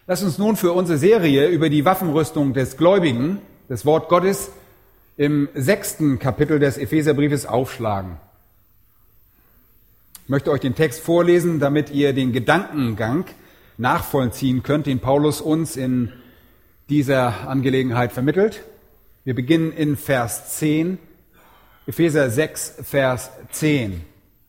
Lass uns nun für unsere Serie über die Waffenrüstung des Gläubigen, das Wort Gottes, im 6. Kapitel des Epheserbriefes aufschlagen. Ich möchte euch den Text vorlesen, damit ihr den Gedankengang nachvollziehen könnt, den Paulus uns in dieser Angelegenheit vermittelt. Wir beginnen in Vers 10, Epheser 6, Vers 10.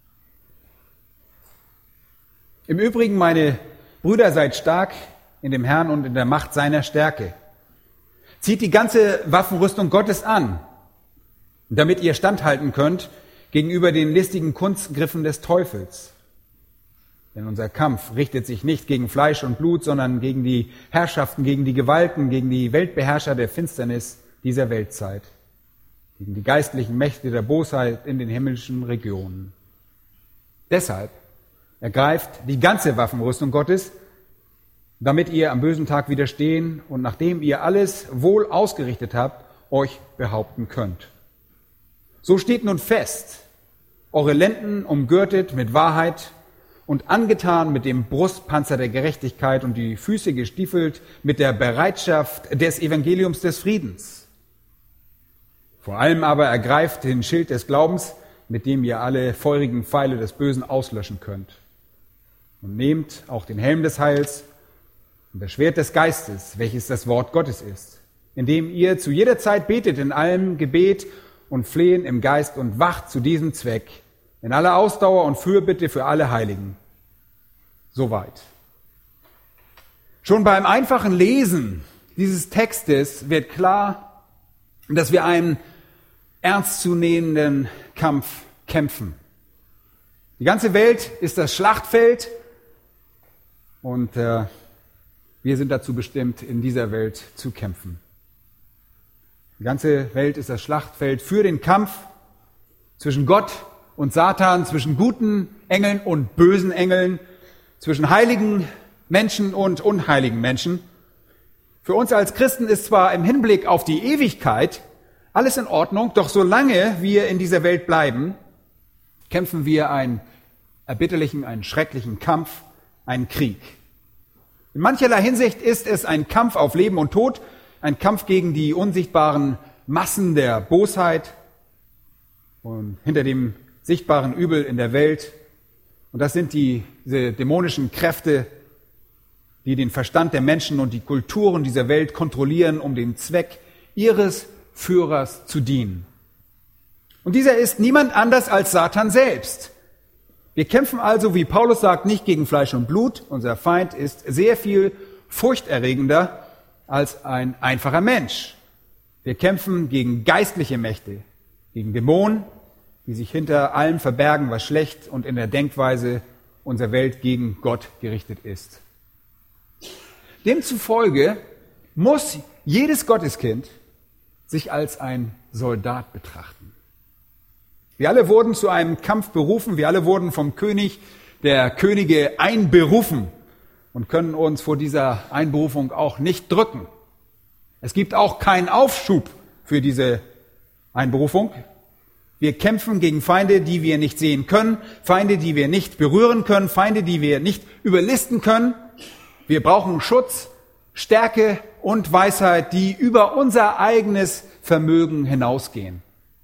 Im Übrigen, meine Brüder, seid stark in dem Herrn und in der Macht seiner Stärke. Zieht die ganze Waffenrüstung Gottes an, damit ihr standhalten könnt gegenüber den listigen Kunstgriffen des Teufels. Denn unser Kampf richtet sich nicht gegen Fleisch und Blut, sondern gegen die Herrschaften, gegen die Gewalten, gegen die Weltbeherrscher der Finsternis dieser Weltzeit, gegen die geistlichen Mächte der Bosheit in den himmlischen Regionen. Deshalb ergreift die ganze Waffenrüstung Gottes, damit ihr am bösen Tag widerstehen und nachdem ihr alles wohl ausgerichtet habt, euch behaupten könnt. So steht nun fest, eure Lenden umgürtet mit Wahrheit und angetan mit dem Brustpanzer der Gerechtigkeit und die Füße gestiefelt mit der Bereitschaft des Evangeliums des Friedens. Vor allem aber ergreift den Schild des Glaubens, mit dem ihr alle feurigen Pfeile des Bösen auslöschen könnt. Und nehmt auch den Helm des Heils und das Schwert des Geistes, welches das Wort Gottes ist, indem ihr zu jeder Zeit betet in allem Gebet und Flehen im Geist und wacht zu diesem Zweck, in aller Ausdauer und Fürbitte für alle Heiligen. Soweit. Schon beim einfachen Lesen dieses Textes wird klar, dass wir einen ernstzunehmenden Kampf kämpfen. Die ganze Welt ist das Schlachtfeld und wir sind dazu bestimmt, in dieser Welt zu kämpfen. Die ganze Welt ist das Schlachtfeld für den Kampf zwischen Gott und Satan, zwischen guten Engeln und bösen Engeln, zwischen heiligen Menschen und unheiligen Menschen. Für uns als Christen ist zwar im Hinblick auf die Ewigkeit alles in Ordnung, doch solange wir in dieser Welt bleiben, kämpfen wir einen erbitterlichen, einen schrecklichen Kampf, einen Krieg. In mancherlei Hinsicht ist es ein Kampf auf Leben und Tod, ein Kampf gegen die unsichtbaren Massen der Bosheit und hinter dem sichtbaren Übel in der Welt. Und das sind diese dämonischen Kräfte, die den Verstand der Menschen und die Kulturen dieser Welt kontrollieren, um dem Zweck ihres Führers zu dienen. Und dieser ist niemand anders als Satan selbst. Wir kämpfen also, wie Paulus sagt, nicht gegen Fleisch und Blut. Unser Feind ist sehr viel furchterregender als ein einfacher Mensch. Wir kämpfen gegen geistliche Mächte, gegen Dämonen, die sich hinter allem verbergen, was schlecht und in der Denkweise unserer Welt gegen Gott gerichtet ist. Demzufolge muss jedes Gotteskind sich als ein Soldat betrachten. Wir alle wurden zu einem Kampf berufen, wir alle wurden vom König der Könige einberufen und können uns vor dieser Einberufung auch nicht drücken. Es gibt auch keinen Aufschub für diese Einberufung. Wir kämpfen gegen Feinde, die wir nicht sehen können, Feinde, die wir nicht berühren können, Feinde, die wir nicht überlisten können. Wir brauchen Schutz, Stärke und Weisheit, die über unser eigenes Vermögen hinausgehen.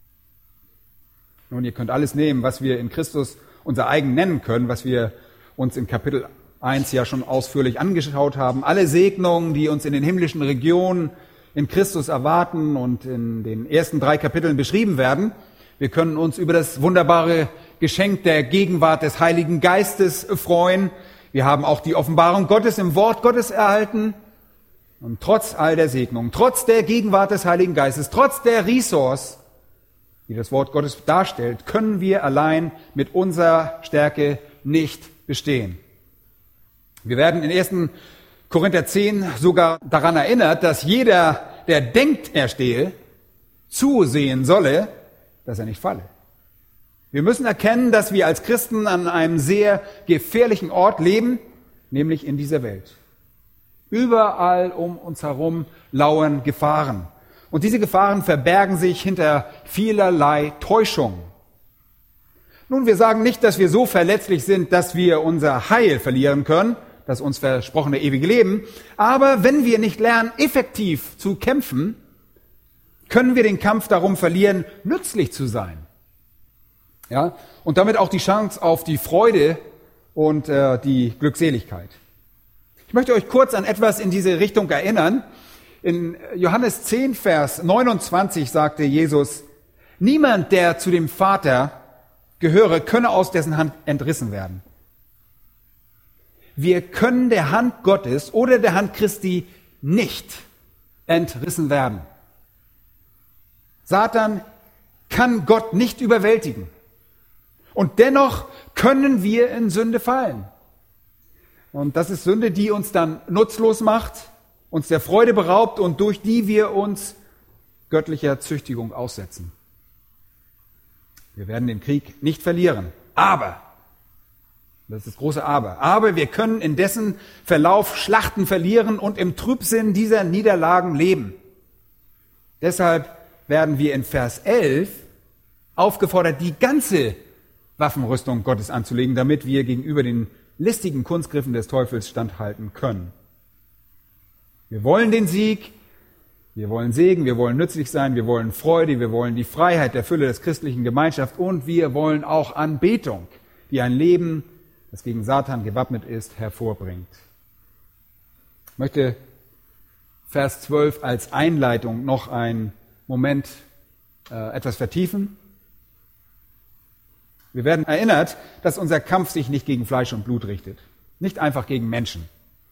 Nun, ihr könnt alles nehmen, was wir in Christus unser eigen nennen können, was wir uns in Kapitel 1 ja schon ausführlich angeschaut haben. Alle Segnungen, die uns in den himmlischen Regionen in Christus erwarten und in den ersten 3 Kapiteln beschrieben werden. Wir können uns über das wunderbare Geschenk der Gegenwart des Heiligen Geistes freuen. Wir haben auch die Offenbarung Gottes im Wort Gottes erhalten. Und trotz all der Segnungen, trotz der Gegenwart des Heiligen Geistes, trotz der Ressource, die das Wort Gottes darstellt, können wir allein mit unserer Stärke nicht bestehen. Wir werden in 1. Korinther 10 sogar daran erinnert, dass jeder, der denkt, er stehe, zusehen solle, dass er nicht falle. Wir müssen erkennen, dass wir als Christen an einem sehr gefährlichen Ort leben, nämlich in dieser Welt. Überall um uns herum lauern Gefahren. Und diese Gefahren verbergen sich hinter vielerlei Täuschung. Nun, wir sagen nicht, dass wir so verletzlich sind, dass wir unser Heil verlieren können. das uns versprochene ewige Leben. Aber wenn wir nicht lernen, effektiv zu kämpfen, können wir den Kampf darum verlieren, nützlich zu sein. Ja? Und damit auch die Chance auf die Freude und die Glückseligkeit. Ich möchte euch kurz an etwas in diese Richtung erinnern. In Johannes 10, Vers 29 sagte Jesus, niemand, der zu dem Vater gehöre, könne aus dessen Hand entrissen werden. Wir können der Hand Gottes oder der Hand Christi nicht entrissen werden. Satan kann Gott nicht überwältigen. Und dennoch können wir in Sünde fallen. Und das ist Sünde, die uns dann nutzlos macht, uns der Freude beraubt und durch die wir uns göttlicher Züchtigung aussetzen. Wir werden den Krieg nicht verlieren. Aber, das ist das große Aber wir können in dessen Verlauf Schlachten verlieren und im Trübsinn dieser Niederlagen leben. Deshalb werden wir in Vers 11 aufgefordert, die ganze Waffenrüstung Gottes anzulegen, damit wir gegenüber den listigen Kunstgriffen des Teufels standhalten können. Wir wollen den Sieg, wir wollen Segen, wir wollen nützlich sein, wir wollen Freude, wir wollen die Freiheit der Fülle des christlichen Gemeinschaft und wir wollen auch Anbetung, die ein Leben, das gegen Satan gewappnet ist, hervorbringt. Ich möchte Vers 12 als Einleitung noch einen Moment etwas vertiefen. Wir werden erinnert, dass unser Kampf sich nicht gegen Fleisch und Blut richtet, nicht einfach gegen Menschen,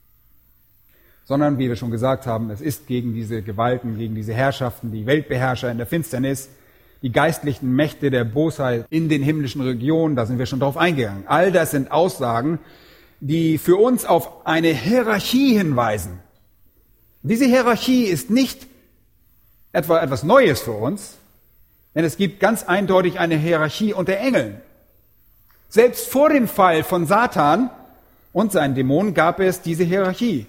sondern, wie wir schon gesagt haben, es ist gegen diese Gewalten, gegen diese Herrschaften, die Weltbeherrscher in der Finsternis, die geistlichen Mächte der Bosheit in den himmlischen Regionen, da sind wir schon drauf eingegangen. All das sind Aussagen, die für uns auf eine Hierarchie hinweisen. Diese Hierarchie ist nicht etwa etwas Neues für uns, denn es gibt ganz eindeutig eine Hierarchie unter Engeln. Selbst vor dem Fall von Satan und seinen Dämonen gab es diese Hierarchie.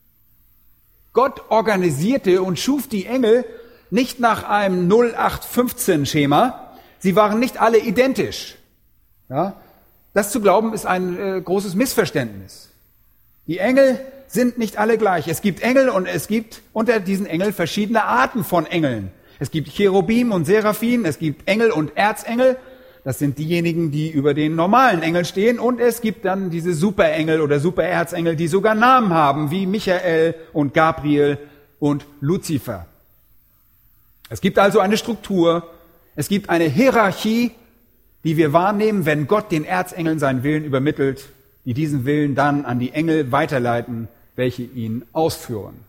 Gott organisierte und schuf die Engel nicht nach einem 0815-Schema. Sie waren nicht alle identisch. Ja? Das zu glauben ist ein großes Missverständnis. Die Engel sind nicht alle gleich. Es gibt Engel und es gibt unter diesen Engeln verschiedene Arten von Engeln. Es gibt Cherubim und Seraphim, es gibt Engel und Erzengel. Das sind diejenigen, die über den normalen Engeln stehen. Und es gibt dann diese Superengel oder Supererzengel, die sogar Namen haben, wie Michael und Gabriel und Luzifer. Es gibt also eine Struktur, es gibt eine Hierarchie, die wir wahrnehmen, wenn Gott den Erzengeln seinen Willen übermittelt, die diesen Willen dann an die Engel weiterleiten, welche ihn ausführen.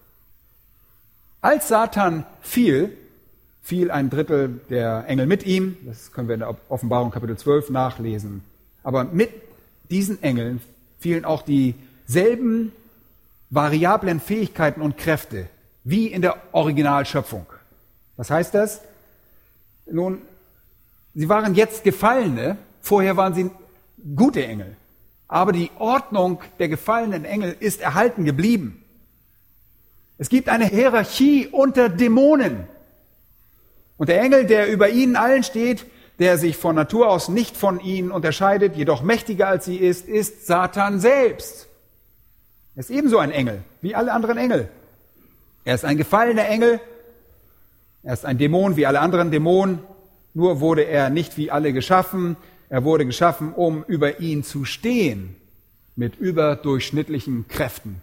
Als Satan fiel ein Drittel der Engel mit ihm. Das können wir in der Offenbarung Kapitel 12 nachlesen. Aber mit diesen Engeln fielen auch dieselben variablen Fähigkeiten und Kräfte wie in der Originalschöpfung. Was heißt das? Nun, sie waren jetzt Gefallene, vorher waren sie gute Engel. Aber die Ordnung der gefallenen Engel ist erhalten geblieben. Es gibt eine Hierarchie unter Dämonen. Und der Engel, der über ihnen allen steht, der sich von Natur aus nicht von ihnen unterscheidet, jedoch mächtiger als sie ist Satan selbst. Er ist ebenso ein Engel, wie alle anderen Engel. Er ist ein gefallener Engel, er ist ein Dämon wie alle anderen Dämonen, nur wurde er nicht wie alle geschaffen, er wurde geschaffen, um über ihn zu stehen, mit überdurchschnittlichen Kräften.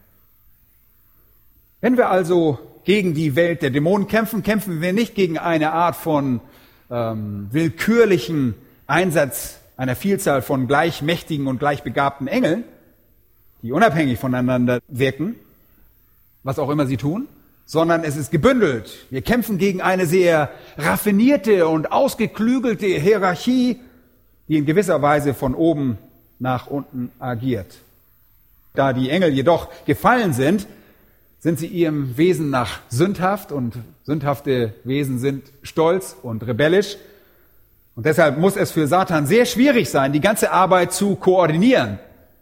Wenn wir also gegen die Welt der Dämonen kämpfen, kämpfen wir nicht gegen eine Art von willkürlichen Einsatz einer Vielzahl von gleichmächtigen und gleichbegabten Engeln, die unabhängig voneinander wirken, was auch immer sie tun, sondern es ist gebündelt. Wir kämpfen gegen eine sehr raffinierte und ausgeklügelte Hierarchie, die in gewisser Weise von oben nach unten agiert. Da die Engel jedoch gefallen sind sie ihrem Wesen nach sündhaft und sündhafte Wesen sind stolz und rebellisch. Und deshalb muss es für Satan sehr schwierig sein, die ganze Arbeit zu koordinieren.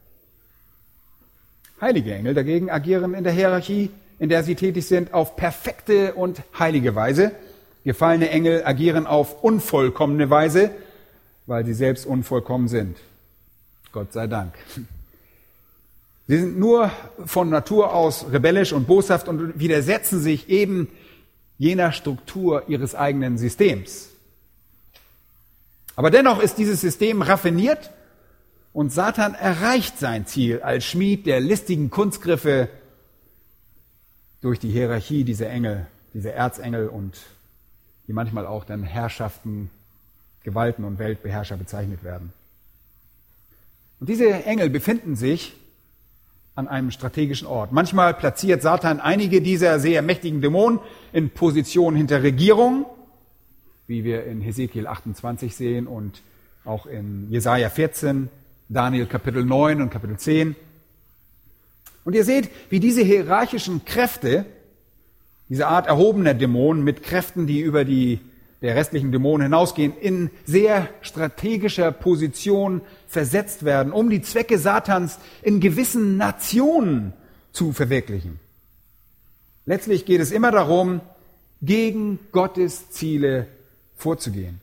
Heilige Engel dagegen agieren in der Hierarchie, in der sie tätig sind, auf perfekte und heilige Weise. Gefallene Engel agieren auf unvollkommene Weise, weil sie selbst unvollkommen sind. Gott sei Dank. Sie sind nur von Natur aus rebellisch und boshaft und widersetzen sich eben jener Struktur ihres eigenen Systems. Aber dennoch ist dieses System raffiniert und Satan erreicht sein Ziel als Schmied der listigen Kunstgriffe durch die Hierarchie dieser Engel, dieser Erzengel und die manchmal auch dann Herrschaften, Gewalten und Weltbeherrscher bezeichnet werden. Und diese Engel befinden sich an einem strategischen Ort. Manchmal platziert Satan einige dieser sehr mächtigen Dämonen in Positionen hinter Regierungen, wie wir in Hesekiel 28 sehen und auch in Jesaja 14, Daniel Kapitel 9 und Kapitel 10. Und ihr seht, wie diese hierarchischen Kräfte, diese Art erhobener Dämonen mit Kräften, die über die der restlichen Dämonen hinausgehen, in sehr strategischer Position versetzt werden, um die Zwecke Satans in gewissen Nationen zu verwirklichen. Letztlich geht es immer darum, gegen Gottes Ziele vorzugehen.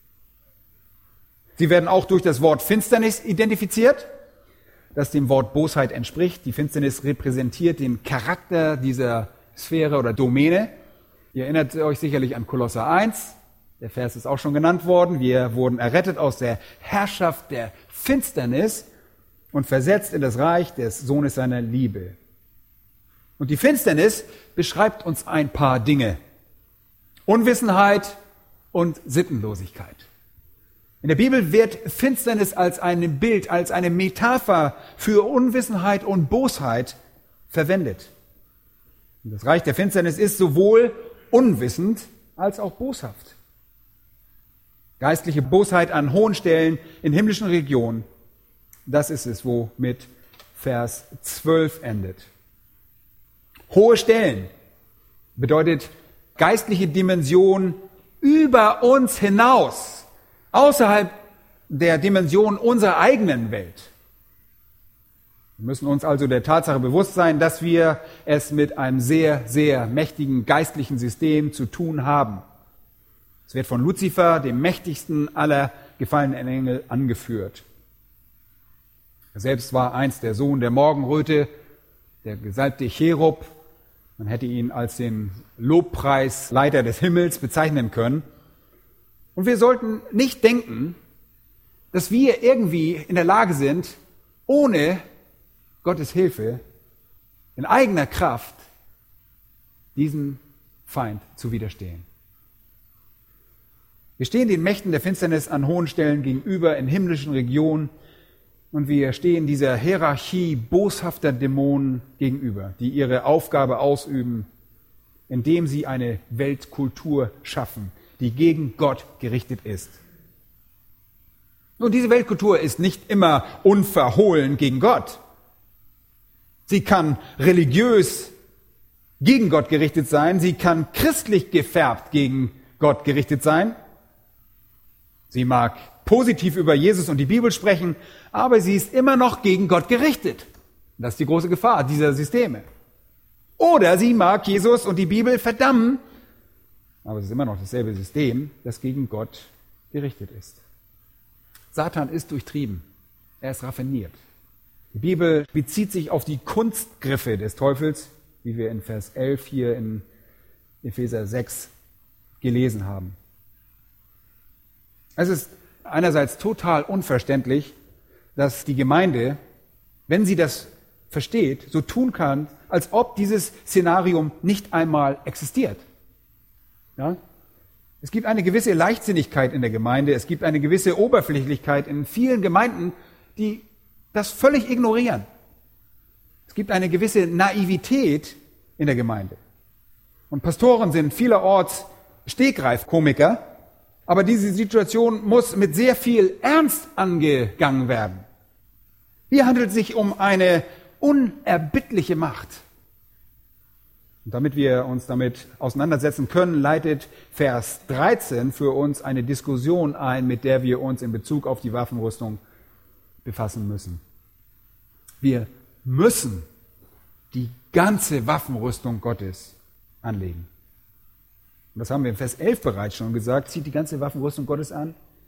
Sie werden auch durch das Wort Finsternis identifiziert, das dem Wort Bosheit entspricht. Die Finsternis repräsentiert den Charakter dieser Sphäre oder Domäne. Ihr erinnert euch sicherlich an Kolosser 1. Der Vers ist auch schon genannt worden. Wir wurden errettet aus der Herrschaft der Finsternis und versetzt in das Reich des Sohnes seiner Liebe. Und die Finsternis beschreibt uns ein paar Dinge. Unwissenheit und Sittenlosigkeit. In der Bibel wird Finsternis als ein Bild, als eine Metapher für Unwissenheit und Bosheit verwendet. Und das Reich der Finsternis ist sowohl unwissend als auch boshaft. Geistliche Bosheit an hohen Stellen in himmlischen Regionen, das ist es, womit Vers 12 endet. Hohe Stellen bedeutet geistliche Dimension über uns hinaus, außerhalb der Dimension unserer eigenen Welt. Wir müssen uns also der Tatsache bewusst sein, dass wir es mit einem sehr, sehr mächtigen geistlichen System zu tun haben. Es wird von Luzifer, dem mächtigsten aller gefallenen Engel, angeführt. Er selbst war einst der Sohn der Morgenröte, der gesalbte Cherub. Man hätte ihn als den Lobpreisleiter des Himmels bezeichnen können. Und wir sollten nicht denken, dass wir irgendwie in der Lage sind, ohne Gottes Hilfe, in eigener Kraft, diesem Feind zu widerstehen. Wir stehen den Mächten der Finsternis an hohen Stellen gegenüber in himmlischen Regionen und wir stehen dieser Hierarchie boshafter Dämonen gegenüber, die ihre Aufgabe ausüben, indem sie eine Weltkultur schaffen, die gegen Gott gerichtet ist. Nun, diese Weltkultur ist nicht immer unverhohlen gegen Gott. Sie kann religiös gegen Gott gerichtet sein, sie kann christlich gefärbt gegen Gott gerichtet sein. Sie mag positiv über Jesus und die Bibel sprechen, aber sie ist immer noch gegen Gott gerichtet. Das ist die große Gefahr dieser Systeme. Oder sie mag Jesus und die Bibel verdammen, aber es ist immer noch dasselbe System, das gegen Gott gerichtet ist. Satan ist durchtrieben, er ist raffiniert. Die Bibel bezieht sich auf die Kunstgriffe des Teufels, wie wir in Vers 11 hier in Epheser 6 gelesen haben. Es ist einerseits total unverständlich, dass die Gemeinde, wenn sie das versteht, so tun kann, als ob dieses Szenarium nicht einmal existiert. Ja? Es gibt eine gewisse Leichtsinnigkeit in der Gemeinde, es gibt eine gewisse Oberflächlichkeit in vielen Gemeinden, die das völlig ignorieren. Es gibt eine gewisse Naivität in der Gemeinde. Und Pastoren sind vielerorts Stegreifkomiker, aber diese Situation muss mit sehr viel Ernst angegangen werden. Hier handelt es sich um eine unerbittliche Macht. Und damit wir uns damit auseinandersetzen können, leitet Vers 13 für uns eine Diskussion ein, mit der wir uns in Bezug auf die Waffenrüstung befassen müssen. Wir müssen die ganze Waffenrüstung Gottes anlegen. Und das haben wir in Vers 11 bereits schon gesagt, zieht die ganze Waffenrüstung Gottes an.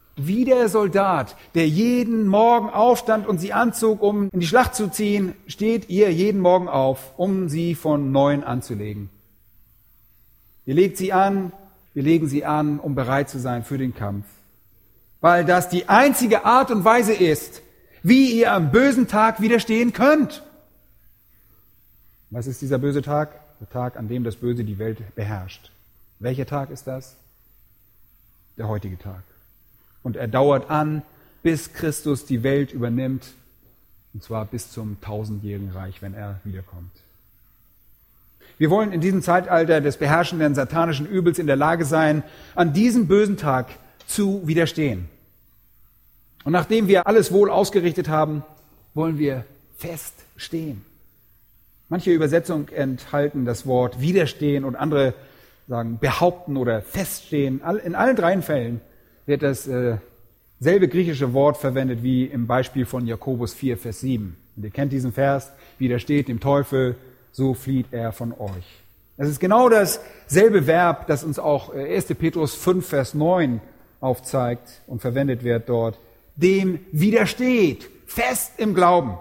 Wie der Soldat, der jeden Morgen aufstand und sie anzog, um in die Schlacht zu ziehen, steht ihr jeden Morgen auf, um sie von Neuem anzulegen. Ihr legt sie an, wir legen sie an, um bereit zu sein für den Kampf. Weil das die einzige Art und Weise ist, wie ihr am bösen Tag widerstehen könnt. Was ist dieser böse Tag? Der Tag, an dem das Böse die Welt beherrscht. Welcher Tag ist das? Der heutige Tag. Und er dauert an, bis Christus die Welt übernimmt, und zwar bis zum 1000-jährigen Reich, wenn er wiederkommt. Wir wollen in diesem Zeitalter des beherrschenden satanischen Übels in der Lage sein, an diesem bösen Tag zu widerstehen. Und nachdem wir alles wohl ausgerichtet haben, wollen wir feststehen. Manche Übersetzungen enthalten das Wort widerstehen und andere sagen behaupten oder feststehen. In allen drei Fällen wird das selbe griechische Wort verwendet wie im Beispiel von Jakobus 4, Vers 7. Und ihr kennt diesen Vers, widersteht dem Teufel, so flieht er von euch. Es ist genau dasselbe Verb, das uns auch 1. Petrus 5, Vers 9 aufzeigt und verwendet wird dort. Dem widersteht, fest im Glauben.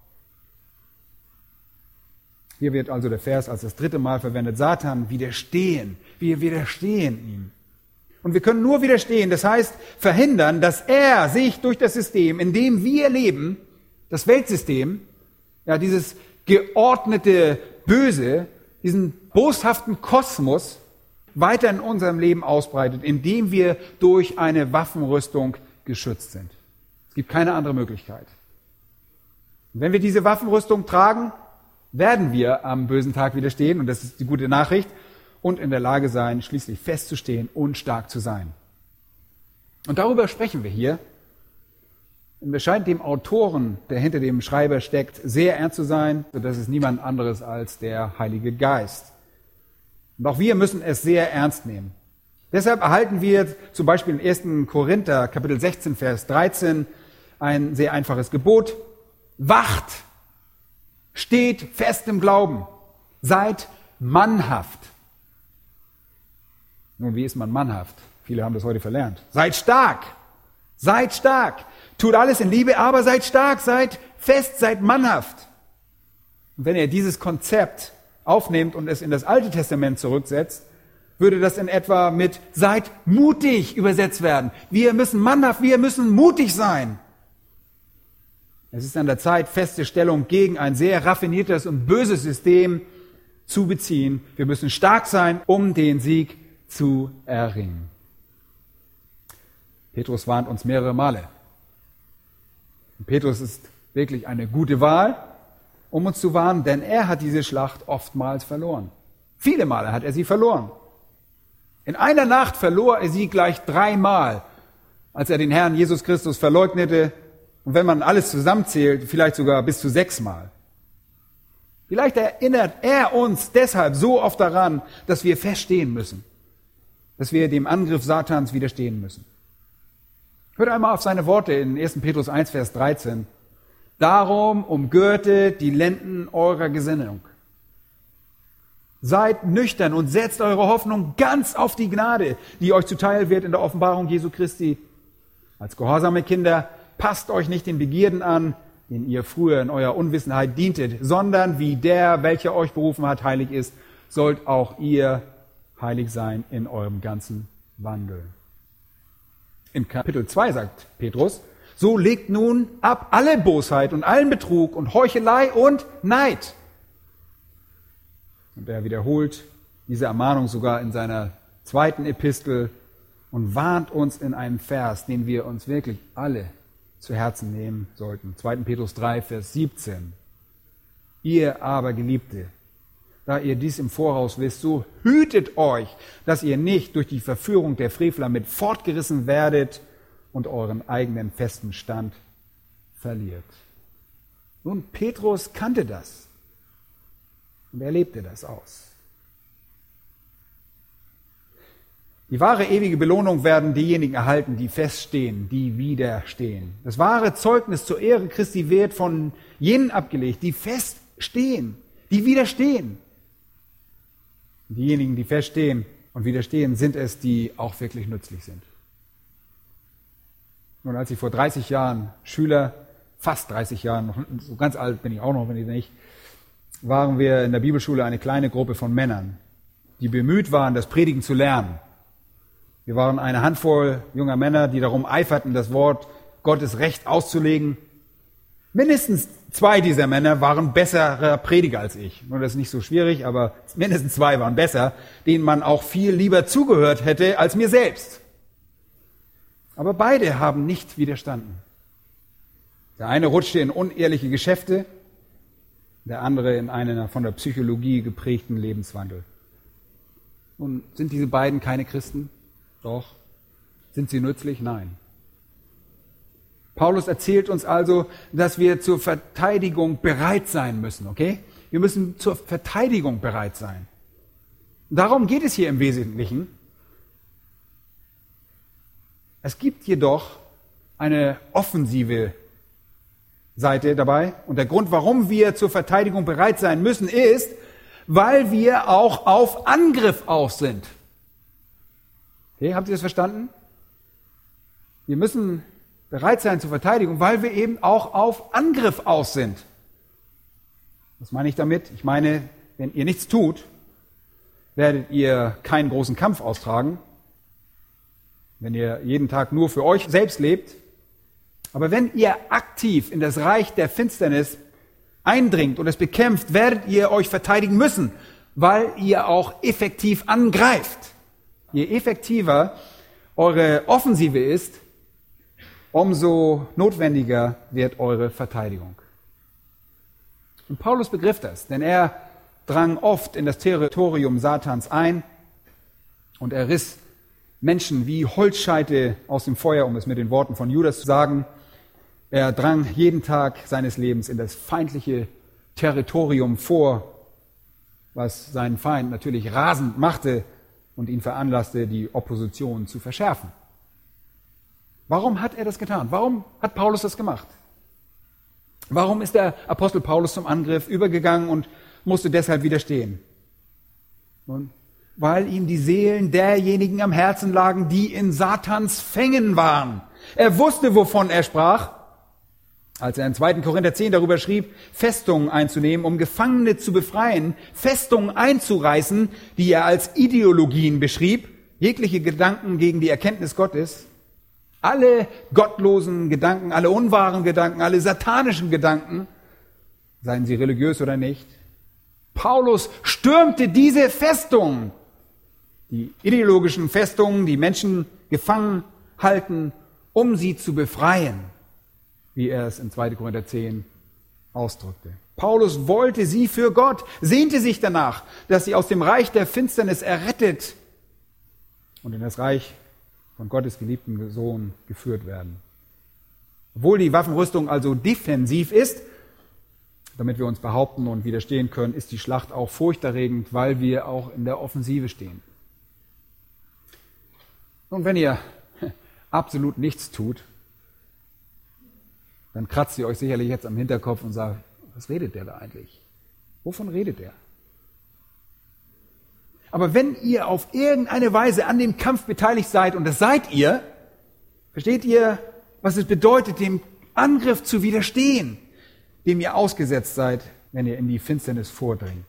Hier wird also der Vers als das dritte Mal verwendet. Satan widerstehen. Wir widerstehen ihm. Und wir können nur widerstehen, das heißt verhindern, dass er sich durch das System, in dem wir leben, das Weltsystem, ja, dieses geordnete Böse, diesen boshaften Kosmos weiter in unserem Leben ausbreitet, indem wir durch eine Waffenrüstung geschützt sind. Es gibt keine andere Möglichkeit. Und wenn wir diese Waffenrüstung tragen, werden wir am bösen Tag widerstehen, und das ist die gute Nachricht, und in der Lage sein, schließlich festzustehen und stark zu sein. Und darüber sprechen wir hier. Und es scheint dem Autoren, der hinter dem Schreiber steckt, sehr ernst zu sein, sodass es niemand anderes als der Heilige Geist. Und auch wir müssen es sehr ernst nehmen. Deshalb erhalten wir zum Beispiel in 1. Korinther, Kapitel 16, Vers 13, ein sehr einfaches Gebot. Wacht! Steht fest im Glauben! Seid mannhaft! Nun, wie ist man mannhaft? Viele haben das heute verlernt. Seid stark! Seid stark! Tut alles in Liebe, aber seid stark, seid fest, seid mannhaft. Und wenn ihr dieses Konzept aufnehmt und es in das Alte Testament zurücksetzt, würde das in etwa mit seid mutig übersetzt werden. Wir müssen mannhaft, wir müssen mutig sein. Es ist an der Zeit, feste Stellung gegen ein sehr raffiniertes und böses System zu beziehen. Wir müssen stark sein, um den Sieg zu erringen. Petrus warnt uns mehrere Male. Und Petrus ist wirklich eine gute Wahl, um uns zu warnen, denn er hat diese Schlacht oftmals verloren. Viele Male hat er sie verloren. In einer Nacht verlor er sie gleich 3-mal, als er den Herrn Jesus Christus verleugnete. Und wenn man alles zusammenzählt, vielleicht sogar bis zu 6-mal. Vielleicht erinnert er uns deshalb so oft daran, dass wir feststehen müssen, dass wir dem Angriff Satans widerstehen müssen. Hört einmal auf seine Worte in 1. Petrus 1, Vers 13. Darum umgürtet die Lenden eurer Gesinnung. Seid nüchtern und setzt eure Hoffnung ganz auf die Gnade, die euch zuteil wird in der Offenbarung Jesu Christi. Als gehorsame Kinder passt euch nicht den Begierden an, denen ihr früher in eurer Unwissenheit dientet, sondern wie der, welcher euch berufen hat, heilig ist, sollt auch ihr heilig sein in eurem ganzen Wandel. In Kapitel 2 sagt Petrus, so legt nun ab alle Bosheit und allen Betrug und Heuchelei und Neid. Und er wiederholt diese Ermahnung sogar in seiner zweiten Epistel und warnt uns in einem Vers, den wir uns wirklich alle zu Herzen nehmen sollten. 2. Petrus 3, Vers 17. Ihr aber, Geliebte, da ihr dies im Voraus wisst, so hütet euch, dass ihr nicht durch die Verführung der Frevler mit fortgerissen werdet und euren eigenen festen Stand verliert. Nun, Petrus kannte das und er lebte das aus. Die wahre ewige Belohnung werden diejenigen erhalten, die feststehen, die widerstehen. Das wahre Zeugnis zur Ehre Christi wird von jenen abgelegt, die feststehen, die widerstehen. Diejenigen, die feststehen und widerstehen, sind es, die auch wirklich nützlich sind. Und als ich vor 30 Jahren Schüler, fast 30 Jahren, so ganz alt bin ich auch noch, wenn ich nicht, waren wir in der Bibelschule eine kleine Gruppe von Männern, die bemüht waren, das Predigen zu lernen. Wir waren eine Handvoll junger Männer, die darum eiferten, das Wort Gottes recht auszulegen. Mindestens 2 dieser Männer waren bessere Prediger als ich. Nun, das ist nicht so schwierig, aber mindestens 2 waren besser, denen man auch viel lieber zugehört hätte als mir selbst. Aber beide haben nicht widerstanden. Der eine rutschte in unehrliche Geschäfte, der andere in einen von der Psychologie geprägten Lebenswandel. Und sind diese beiden keine Christen? Doch. Sind sie nützlich? Nein. Paulus erzählt uns also, dass wir zur Verteidigung bereit sein müssen, okay? Wir müssen zur Verteidigung bereit sein. Darum geht es hier im Wesentlichen. Es gibt jedoch eine offensive Seite dabei. Und der Grund, warum wir zur Verteidigung bereit sein müssen, ist, weil wir auch auf Angriff aus sind. Okay, habt ihr das verstanden? Wir müssen bereit sein zur Verteidigung, weil wir eben auch auf Angriff aus sind. Was meine ich damit? Ich meine, wenn ihr nichts tut, werdet ihr keinen großen Kampf austragen. Wenn ihr jeden Tag nur für euch selbst lebt. Aber wenn ihr aktiv in das Reich der Finsternis eindringt und es bekämpft, werdet ihr euch verteidigen müssen, weil ihr auch effektiv angreift. Je effektiver eure Offensive ist, umso notwendiger wird eure Verteidigung. Und Paulus begriff das, denn er drang oft in das Territorium Satans ein und er riss Menschen wie Holzscheite aus dem Feuer, um es mit den Worten von Judas zu sagen. Er drang jeden Tag seines Lebens in das feindliche Territorium vor, was seinen Feind natürlich rasend machte und ihn veranlasste, die Opposition zu verschärfen. Warum hat er das getan? Warum hat Paulus das gemacht? Warum ist der Apostel Paulus zum Angriff übergegangen und musste deshalb widerstehen? Nun, weil ihm die Seelen derjenigen am Herzen lagen, die in Satans Fängen waren. Er wusste, wovon er sprach, als er in 2. Korinther 10 darüber schrieb, Festungen einzunehmen, um Gefangene zu befreien, Festungen einzureißen, die er als Ideologien beschrieb, jegliche Gedanken gegen die Erkenntnis Gottes, alle gottlosen Gedanken, alle unwahren Gedanken, alle satanischen Gedanken, seien sie religiös oder nicht. Paulus stürmte diese Festungen, die ideologischen Festungen, die Menschen gefangen halten, um sie zu befreien, wie er es in 2. Korinther 10 ausdrückte. Paulus wollte sie für Gott, sehnte sich danach, dass sie aus dem Reich der Finsternis errettet und in das Reich von Gottes geliebten Sohn geführt werden. Obwohl die Waffenrüstung also defensiv ist, damit wir uns behaupten und widerstehen können, ist die Schlacht auch furchterregend, weil wir auch in der Offensive stehen. Und wenn ihr absolut nichts tut, dann kratzt ihr euch sicherlich jetzt am Hinterkopf und sagt, was redet der da eigentlich? Wovon redet der? Aber wenn ihr auf irgendeine Weise an dem Kampf beteiligt seid, und das seid ihr, versteht ihr, was es bedeutet, dem Angriff zu widerstehen, dem ihr ausgesetzt seid, wenn ihr in die Finsternis vordringt.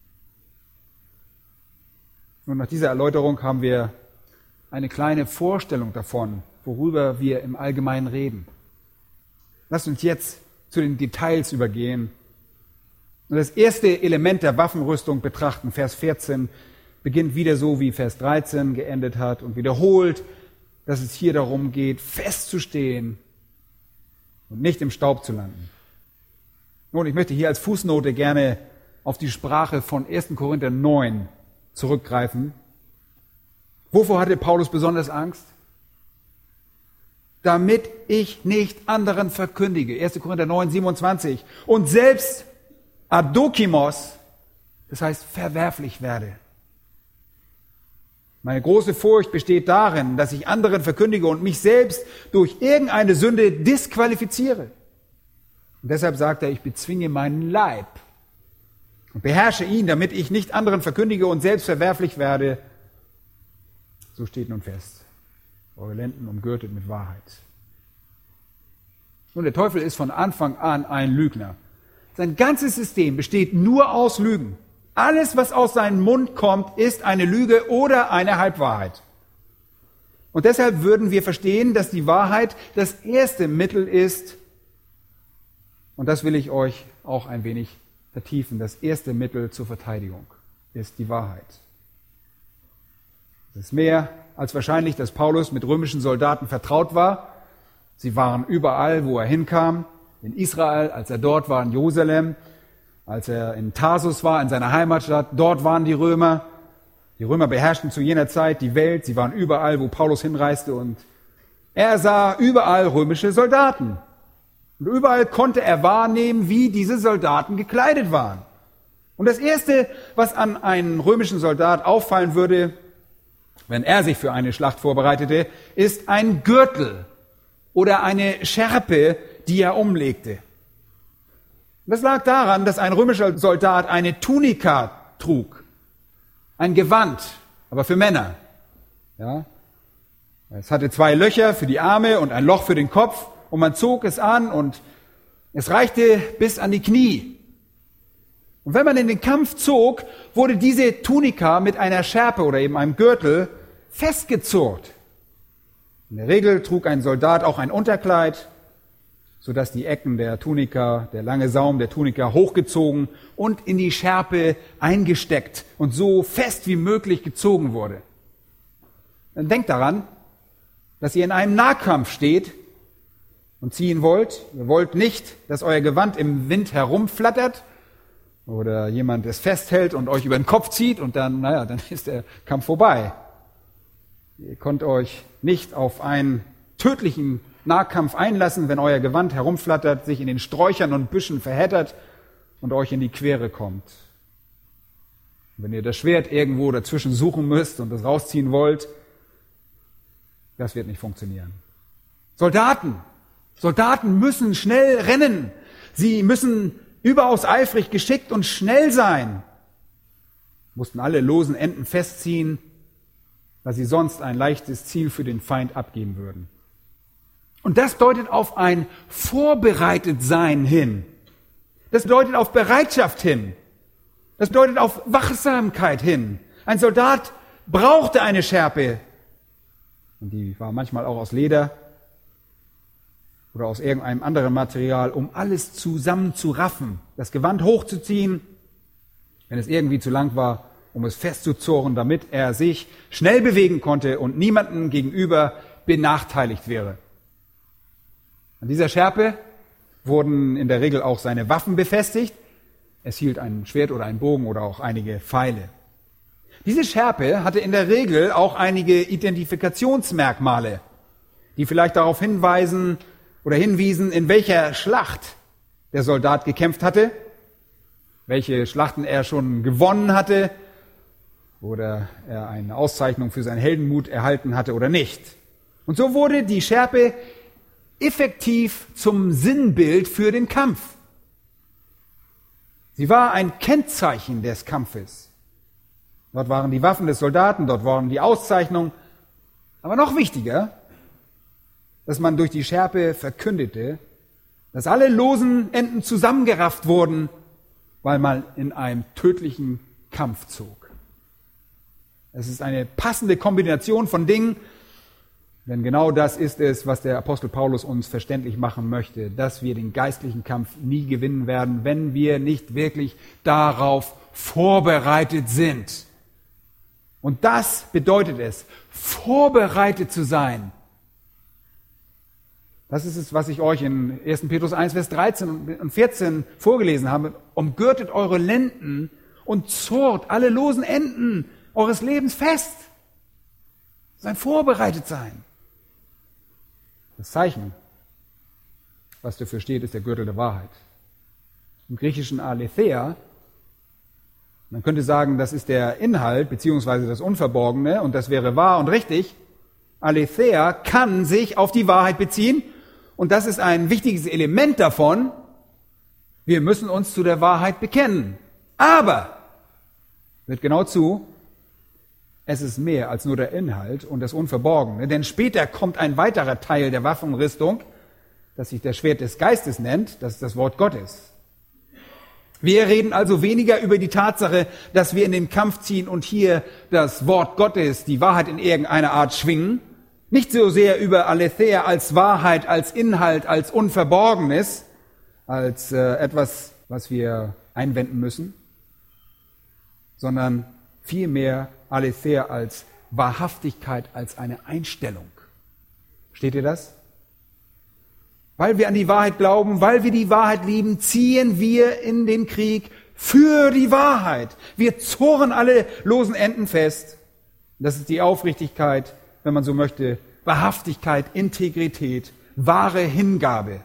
Und nach dieser Erläuterung haben wir eine kleine Vorstellung davon, worüber wir im Allgemeinen reden. Lasst uns jetzt zu den Details übergehen und das erste Element der Waffenrüstung betrachten. Vers 14 beginnt wieder so, wie Vers 13 geendet hat und wiederholt, dass es hier darum geht, festzustehen und nicht im Staub zu landen. Nun, ich möchte hier als Fußnote gerne auf die Sprache von 1. Korinther 9 zurückgreifen. Wovor hatte Paulus besonders Angst? Damit ich nicht anderen verkündige. 1. Korinther 9, 27. Und selbst adokimos, das heißt verwerflich werde. Meine große Furcht besteht darin, dass ich anderen verkündige und mich selbst durch irgendeine Sünde disqualifiziere. Und deshalb sagt er, ich bezwinge meinen Leib und beherrsche ihn, damit ich nicht anderen verkündige und selbst verwerflich werde. So steht nun fest. Eure Lenden umgürtet mit Wahrheit. Nun, der Teufel ist von Anfang an ein Lügner. Sein ganzes System besteht nur aus Lügen. Alles, was aus seinem Mund kommt, ist eine Lüge oder eine Halbwahrheit. Und deshalb würden wir verstehen, dass die Wahrheit das erste Mittel ist, und das will ich euch auch ein wenig vertiefen. Das erste Mittel zur Verteidigung ist die Wahrheit. Es ist mehr als wahrscheinlich, dass Paulus mit römischen Soldaten vertraut war. Sie waren überall, wo er hinkam. In Israel, als er dort war, in Jerusalem, als er in Tarsus war, in seiner Heimatstadt. Dort waren die Römer. Die Römer beherrschten zu jener Zeit die Welt. Sie waren überall, wo Paulus hinreiste. Und er sah überall römische Soldaten. Und überall konnte er wahrnehmen, wie diese Soldaten gekleidet waren. Und das Erste, was an einen römischen Soldat auffallen würde, wenn er sich für eine Schlacht vorbereitete, ist ein Gürtel oder eine Schärpe, die er umlegte. Das lag daran, dass ein römischer Soldat eine Tunika trug, ein Gewand, aber für Männer. Ja? Es hatte 2 Löcher für die Arme und ein Loch für den Kopf. Und man zog es an und es reichte bis an die Knie. Und wenn man in den Kampf zog, wurde diese Tunika mit einer Schärpe oder eben einem Gürtel festgezurrt. In der Regel trug ein Soldat auch ein Unterkleid, sodass die Ecken der Tunika, der lange Saum der Tunika hochgezogen und in die Schärpe eingesteckt und so fest wie möglich gezogen wurde. Dann denkt daran, dass ihr in einem Nahkampf steht und ziehen wollt. Ihr wollt nicht, dass euer Gewand im Wind herumflattert oder jemand es festhält und euch über den Kopf zieht und dann ist der Kampf vorbei. Ihr könnt euch nicht auf einen tödlichen Nahkampf einlassen, wenn euer Gewand herumflattert, sich in den Sträuchern und Büschen verheddert und euch in die Quere kommt. Wenn ihr das Schwert irgendwo dazwischen suchen müsst und es rausziehen wollt, das wird nicht funktionieren. Soldaten müssen schnell rennen. Sie müssen überaus eifrig, geschickt und schnell sein. Mussten alle losen Enden festziehen, weil sie sonst ein leichtes Ziel für den Feind abgeben würden. Und das deutet auf ein Vorbereitetsein hin. Das deutet auf Bereitschaft hin. Das deutet auf Wachsamkeit hin. Ein Soldat brauchte eine Schärpe. Und die war manchmal auch aus Leder oder aus irgendeinem anderen Material, um alles zusammenzuraffen, das Gewand hochzuziehen, wenn es irgendwie zu lang war, um es festzuzurren, damit er sich schnell bewegen konnte und niemandem gegenüber benachteiligt wäre. An dieser Schärpe wurden in der Regel auch seine Waffen befestigt. Es hielt ein Schwert oder einen Bogen oder auch einige Pfeile. Diese Schärpe hatte in der Regel auch einige Identifikationsmerkmale, die vielleicht darauf hinwiesen, in welcher Schlacht der Soldat gekämpft hatte, welche Schlachten er schon gewonnen hatte oder er eine Auszeichnung für seinen Heldenmut erhalten hatte oder nicht. Und so wurde die Schärpe effektiv zum Sinnbild für den Kampf. Sie war ein Kennzeichen des Kampfes. Dort waren die Waffen des Soldaten, dort waren die Auszeichnungen. Aber noch wichtiger, dass man durch die Schärpe verkündete, dass alle losen Enden zusammengerafft wurden, weil man in einem tödlichen Kampf zog. Es ist eine passende Kombination von Dingen, denn genau das ist es, was der Apostel Paulus uns verständlich machen möchte, dass wir den geistlichen Kampf nie gewinnen werden, wenn wir nicht wirklich darauf vorbereitet sind. Und das bedeutet es, vorbereitet zu sein. Das ist es, was ich euch in 1. Petrus 1, Vers 13 und 14 vorgelesen habe. Umgürtet eure Lenden und zurrt alle losen Enden eures Lebens fest. Sein vorbereitet sein. Das Zeichen, was dafür steht, ist der Gürtel der Wahrheit. Im griechischen Aletheia, man könnte sagen, das ist der Inhalt beziehungsweise das Unverborgene und das wäre wahr und richtig. Aletheia kann sich auf die Wahrheit beziehen und das ist ein wichtiges Element davon. Wir müssen uns zu der Wahrheit bekennen. Aber, hört genau zu, es ist mehr als nur der Inhalt und das Unverborgene, denn später kommt ein weiterer Teil der Waffenrüstung, das sich das Schwert des Geistes nennt, das ist das Wort Gottes. Wir reden also weniger über die Tatsache, dass wir in den Kampf ziehen und hier das Wort Gottes, die Wahrheit in irgendeiner Art schwingen. Nicht so sehr über Aletheia als Wahrheit, als Inhalt, als Unverborgenes, als etwas, was wir einwenden müssen, sondern vielmehr Aletheia als Wahrhaftigkeit, als eine Einstellung. Versteht ihr das? Weil wir an die Wahrheit glauben, weil wir die Wahrheit lieben, ziehen wir in den Krieg für die Wahrheit. Wir zurren alle losen Enden fest. Das ist die Aufrichtigkeit, wenn man so möchte, Wahrhaftigkeit, Integrität, wahre Hingabe.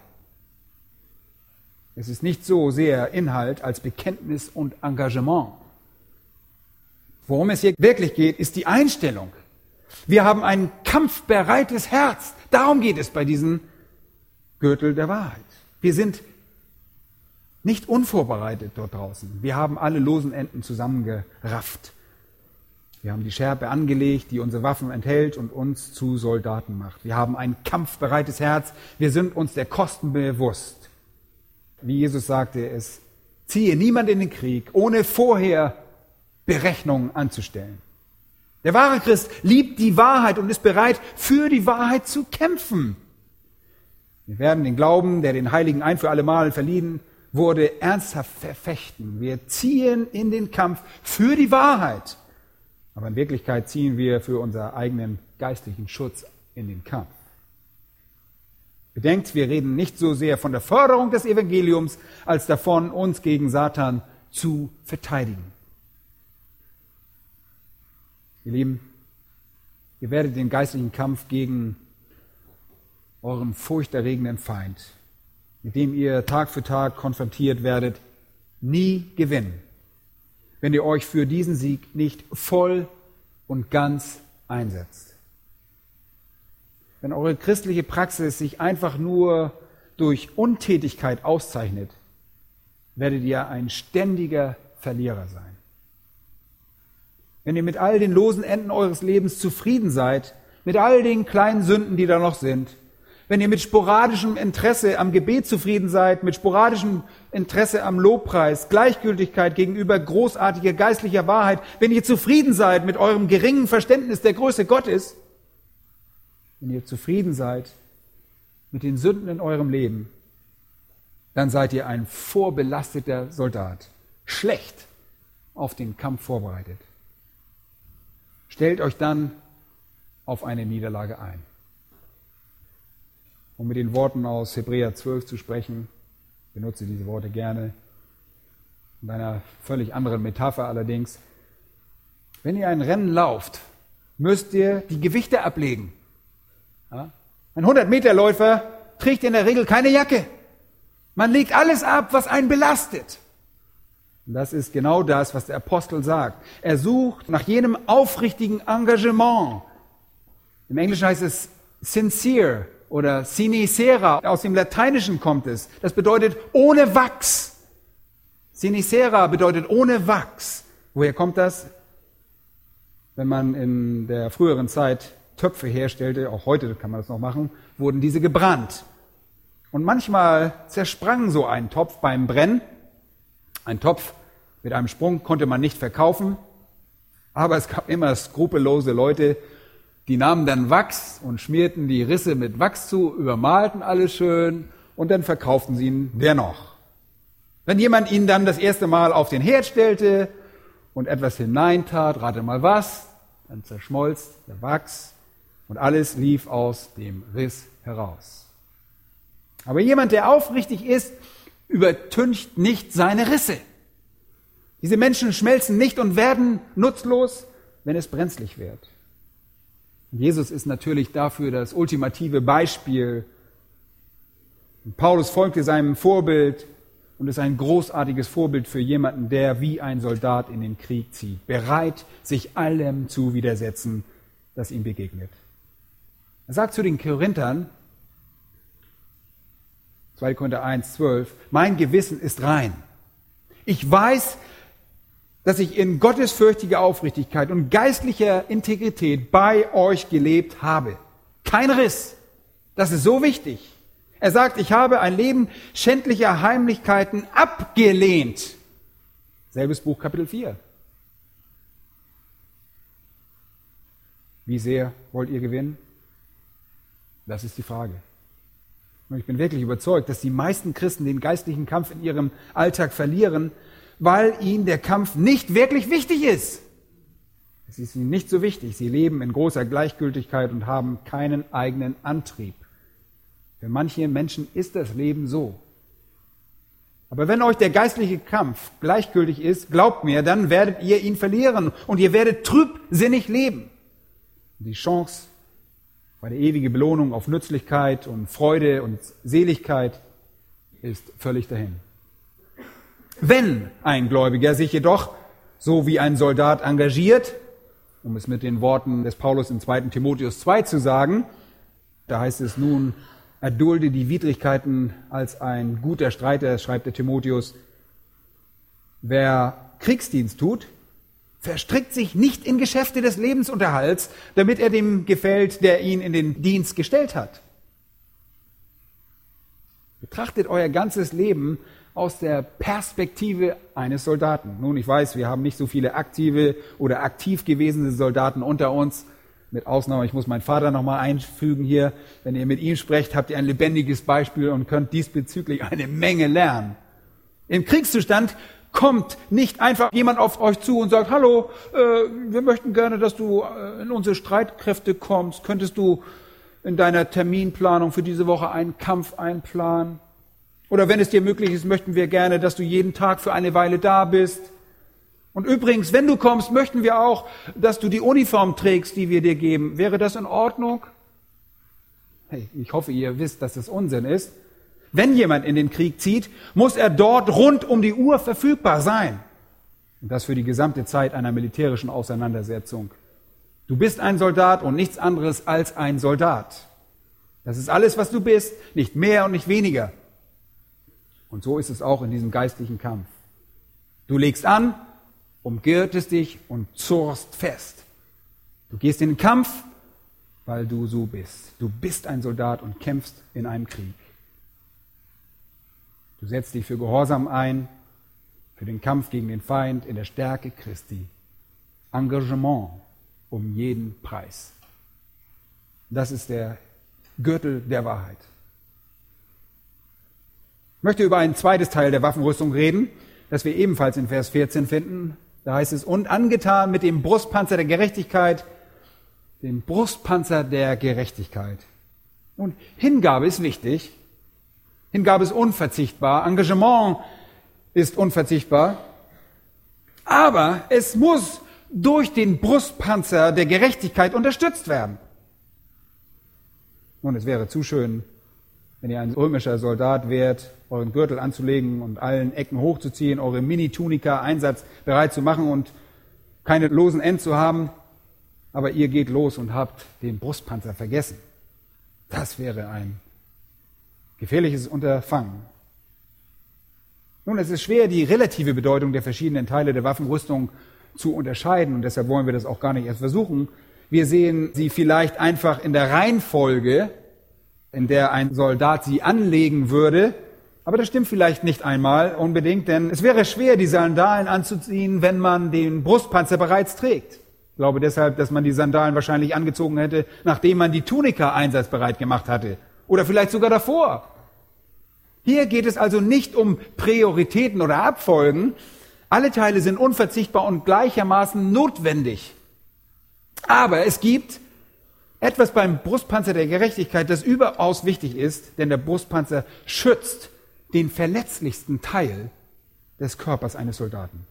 Es ist nicht so sehr Inhalt als Bekenntnis und Engagement. Worum es hier wirklich geht, ist die Einstellung. Wir haben ein kampfbereites Herz. Darum geht es bei diesem Gürtel der Wahrheit. Wir sind nicht unvorbereitet dort draußen. Wir haben alle losen Enden zusammengerafft. Wir haben die Schärpe angelegt, die unsere Waffen enthält und uns zu Soldaten macht. Wir haben ein kampfbereites Herz. Wir sind uns der Kosten bewusst. Wie Jesus sagte, es ziehe niemand in den Krieg, ohne vorher Berechnungen anzustellen. Der wahre Christ liebt die Wahrheit und ist bereit, für die Wahrheit zu kämpfen. Wir werden den Glauben, der den Heiligen ein für alle Mal verliehen wurde, ernsthaft verfechten. Wir ziehen in den Kampf für die Wahrheit. Aber in Wirklichkeit ziehen wir für unseren eigenen geistlichen Schutz in den Kampf. Bedenkt, wir reden nicht so sehr von der Förderung des Evangeliums, als davon, uns gegen Satan zu verteidigen. Ihr Lieben, ihr werdet den geistlichen Kampf gegen euren furchterregenden Feind, mit dem ihr Tag für Tag konfrontiert werdet, nie gewinnen, wenn ihr euch für diesen Sieg nicht voll und ganz einsetzt. Wenn eure christliche Praxis sich einfach nur durch Untätigkeit auszeichnet, werdet ihr ein ständiger Verlierer sein. Wenn ihr mit all den losen Enden eures Lebens zufrieden seid, mit all den kleinen Sünden, die da noch sind, wenn ihr mit sporadischem Interesse am Gebet zufrieden seid, mit sporadischem Interesse am Lobpreis, Gleichgültigkeit gegenüber großartiger geistlicher Wahrheit, wenn ihr zufrieden seid mit eurem geringen Verständnis der Größe Gottes, wenn ihr zufrieden seid mit den Sünden in eurem Leben, dann seid ihr ein vorbelasteter Soldat, schlecht auf den Kampf vorbereitet. Stellt euch dann auf eine Niederlage ein. Um mit den Worten aus Hebräer 12 zu sprechen, ich benutze diese Worte gerne, mit einer völlig anderen Metapher allerdings. Wenn ihr ein Rennen lauft, müsst ihr die Gewichte ablegen. Ja? Ein 100-Meter-Läufer trägt in der Regel keine Jacke. Man legt alles ab, was einen belastet. Und das ist genau das, was der Apostel sagt. Er sucht nach jenem aufrichtigen Engagement. Im Englischen heißt es sincere oder sincera. Aus dem Lateinischen kommt es. Das bedeutet ohne Wachs. Sincera bedeutet ohne Wachs. Woher kommt das? Wenn man in der früheren Zeit Töpfe herstellte, auch heute kann man das noch machen, wurden diese gebrannt. Und manchmal zersprang so ein Topf beim Brennen. Ein Topf mit einem Sprung konnte man nicht verkaufen, aber es gab immer skrupellose Leute, die nahmen dann Wachs und schmierten die Risse mit Wachs zu, übermalten alles schön und dann verkauften sie ihn dennoch. Wenn jemand ihn dann das erste Mal auf den Herd stellte und etwas hineintat, rate mal was, dann zerschmolz der Wachs und alles lief aus dem Riss heraus. Aber jemand, der aufrichtig ist, übertüncht nicht seine Risse. Diese Menschen schmelzen nicht und werden nutzlos, wenn es brenzlig wird. Und Jesus ist natürlich dafür das ultimative Beispiel. Und Paulus folgte seinem Vorbild und ist ein großartiges Vorbild für jemanden, der wie ein Soldat in den Krieg zieht, bereit, sich allem zu widersetzen, das ihm begegnet. Er sagt zu den Korinthern, 2. Korinther 1,12, mein Gewissen ist rein. Ich weiß, dass ich in gottesfürchtiger Aufrichtigkeit und geistlicher Integrität bei euch gelebt habe. Kein Riss. Das ist so wichtig. Er sagt, ich habe ein Leben schändlicher Heimlichkeiten abgelehnt. Selbes Buch, Kapitel 4. Wie sehr wollt ihr gewinnen? Das ist die Frage. Und ich bin wirklich überzeugt, dass die meisten Christen den geistlichen Kampf in ihrem Alltag verlieren, weil ihnen der Kampf nicht wirklich wichtig ist. Es ist ihnen nicht so wichtig. Sie leben in großer Gleichgültigkeit und haben keinen eigenen Antrieb. Für manche Menschen ist das Leben so. Aber wenn euch der geistliche Kampf gleichgültig ist, glaubt mir, dann werdet ihr ihn verlieren und ihr werdet trübsinnig leben. Die Chance bei der ewigen Belohnung auf Nützlichkeit und Freude und Seligkeit ist völlig dahin. Wenn ein Gläubiger sich jedoch so wie ein Soldat engagiert, um es mit den Worten des Paulus in 2. Timotheus 2 zu sagen, da heißt es nun, erdulde die Widrigkeiten als ein guter Streiter, schreibt der Timotheus. Wer Kriegsdienst tut, verstrickt sich nicht in Geschäfte des Lebensunterhalts, damit er dem gefällt, der ihn in den Dienst gestellt hat. Betrachtet euer ganzes Leben aus der Perspektive eines Soldaten. Nun, ich weiß, wir haben nicht so viele aktive oder aktiv gewesene Soldaten unter uns. Mit Ausnahme, ich muss meinen Vater nochmal einfügen hier. Wenn ihr mit ihm sprecht, habt ihr ein lebendiges Beispiel und könnt diesbezüglich eine Menge lernen. Im Kriegszustand kommt nicht einfach jemand auf euch zu und sagt, hallo, wir möchten gerne, dass du in unsere Streitkräfte kommst. Könntest du in deiner Terminplanung für diese Woche einen Kampf einplanen? Oder wenn es dir möglich ist, möchten wir gerne, dass du jeden Tag für eine Weile da bist. Und übrigens, wenn du kommst, möchten wir auch, dass du die Uniform trägst, die wir dir geben. Wäre das in Ordnung? Hey, ich hoffe, ihr wisst, dass das Unsinn ist. Wenn jemand in den Krieg zieht, muss er dort rund um die Uhr verfügbar sein. Und das für die gesamte Zeit einer militärischen Auseinandersetzung. Du bist ein Soldat und nichts anderes als ein Soldat. Das ist alles, was du bist, nicht mehr und nicht weniger. Und so ist es auch in diesem geistlichen Kampf. Du legst an, umgürtest dich und zurrst fest. Du gehst in den Kampf, weil du so bist. Du bist ein Soldat und kämpfst in einem Krieg. Du setzt dich für Gehorsam ein, für den Kampf gegen den Feind in der Stärke Christi. Engagement um jeden Preis. Das ist der Gürtel der Wahrheit. Ich möchte über ein zweites Teil der Waffenrüstung reden, das wir ebenfalls in Vers 14 finden. Da heißt es, und angetan mit dem Brustpanzer der Gerechtigkeit, dem Brustpanzer der Gerechtigkeit. Und Hingabe ist wichtig. Hingabe ist unverzichtbar. Engagement ist unverzichtbar. Aber es muss durch den Brustpanzer der Gerechtigkeit unterstützt werden. Und es wäre zu schön, wenn ihr ein römischer Soldat wärt, euren Gürtel anzulegen und allen Ecken hochzuziehen, eure Mini-Tunika einsatzbereit zu machen und keine losen Enden zu haben. Aber ihr geht los und habt den Brustpanzer vergessen. Das wäre ein gefährliches Unterfangen. Nun, es ist schwer, die relative Bedeutung der verschiedenen Teile der Waffenrüstung zu unterscheiden und deshalb wollen wir das auch gar nicht erst versuchen. Wir sehen sie vielleicht einfach in der Reihenfolge, in der ein Soldat sie anlegen würde, aber das stimmt vielleicht nicht einmal unbedingt, denn es wäre schwer, die Sandalen anzuziehen, wenn man den Brustpanzer bereits trägt. Ich glaube deshalb, dass man die Sandalen wahrscheinlich angezogen hätte, nachdem man die Tunika einsatzbereit gemacht hatte. Oder vielleicht sogar davor. Hier geht es also nicht um Prioritäten oder Abfolgen. Alle Teile sind unverzichtbar und gleichermaßen notwendig. Aber es gibt etwas beim Brustpanzer der Gerechtigkeit, das überaus wichtig ist, denn der Brustpanzer schützt den verletzlichsten Teil des Körpers eines Soldaten.